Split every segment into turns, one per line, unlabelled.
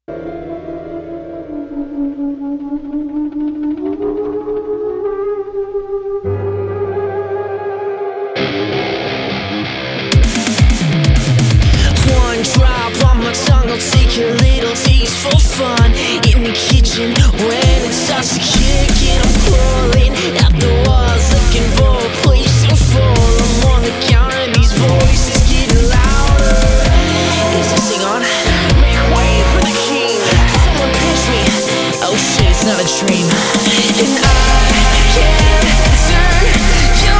One drop on my tongue, I'll take a little taste for fun. In the kitchen, when it starts to kick in, I'm crawling at the walls, looking for a place to fall. I'm on the counter and these voices getting louder. Is this thing on? Make way for the king. Someone pinch me. Oh shit, it's not a dream. And I can't turn you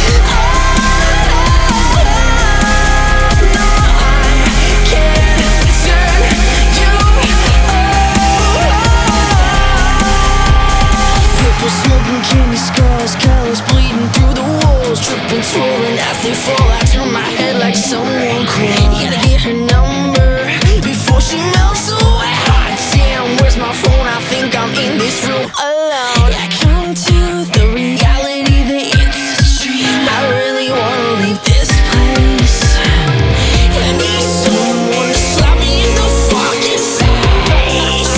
smoking candy scars, colors bleeding through the walls, tripping, swollen as they fall. I turn my head like someone crawled. Gotta get her number before she melts away. Hot damn, where's my phone? I think I'm in this room alone. I come to the reality that it's a dream. I really wanna leave this place. I need someone to slap me in the fucking face.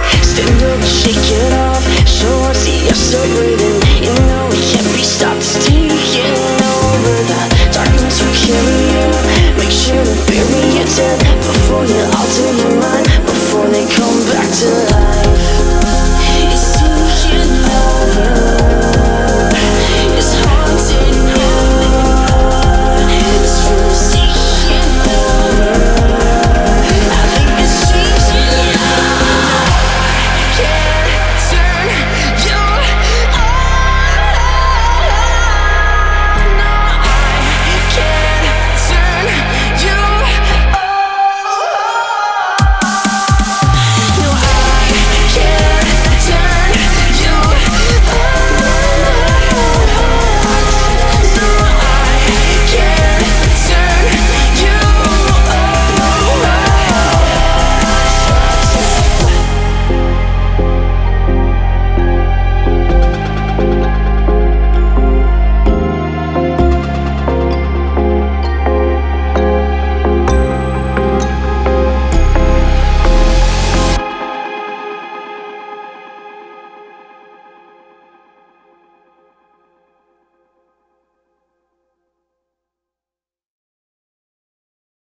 Shake it off, show us you're still breathing. You know it can't be stopped.